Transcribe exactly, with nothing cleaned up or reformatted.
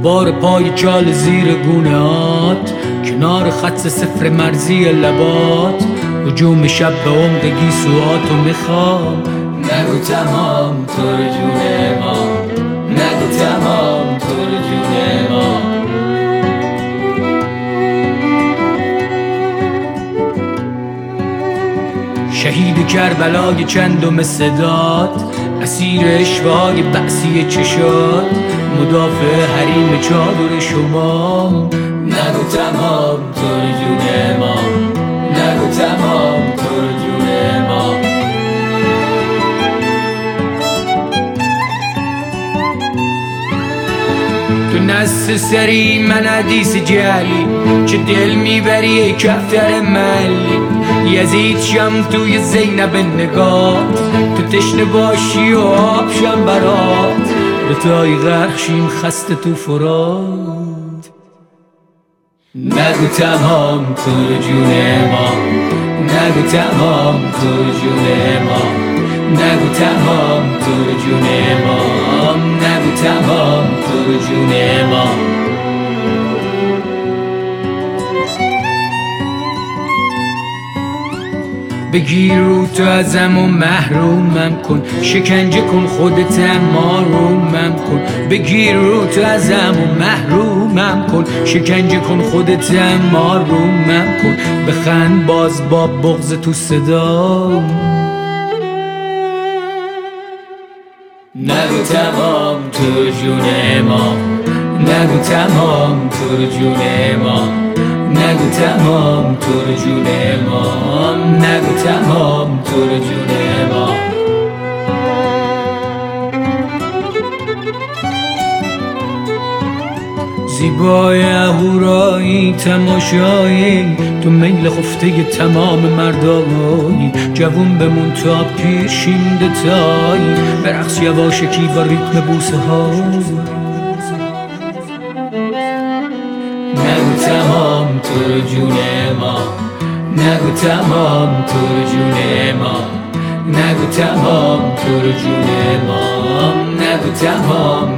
بار پای چال زیر گونهات، کنار خط صفر مرزی لبات، هجوم شب به عمق گیسوهاتو میخوام. نگو تمام تو رو جون ما، نگو تمام تو رو جون ما. شهید کربلای چندم صدات، اسیر اشوای بحثی چشات، مدافع حریم چادر شما. نگو تمام تو رو جون ما، نگو تمام تو رو جون ما. تو نست سری من حدیث جلی، چه دل میبری ای کفتر ملی. یزید شم توی زینب نگات، تو تشنه باشی و آب شم برات. به تای غرق شیم خسته تو فرات. نگو تمام تو رو جون ما، نگو تمام تو رو جون ما. نگو تمام تو رو جون ما، نگو تمام تو رو جون ما. بگیر رو تو ازم و محرومم کن، شکنجه کن خودت اما رومم کن. بگیر رو تو ازم و محرومم کن، شکنجه کن خودت اما رومم کن. بخند باز با بغض تو صدا. نگو تمام تو رو جون ما، نگو تمام تو رو جون ما. نگو تمام تو رو جون ما، نگو تمام تو رو جون ما. زیبای اهورایی تماشایی، تو میل خفته تمام مردایی. جوون بمون تا پیر شیم دتایی، برقص یواشکی با ریتم بوسه ها. نگو تمام تو رو جون ما، نگو تمام تو رو جون ما. نگو تمام تو رو جون ما، نگو تمام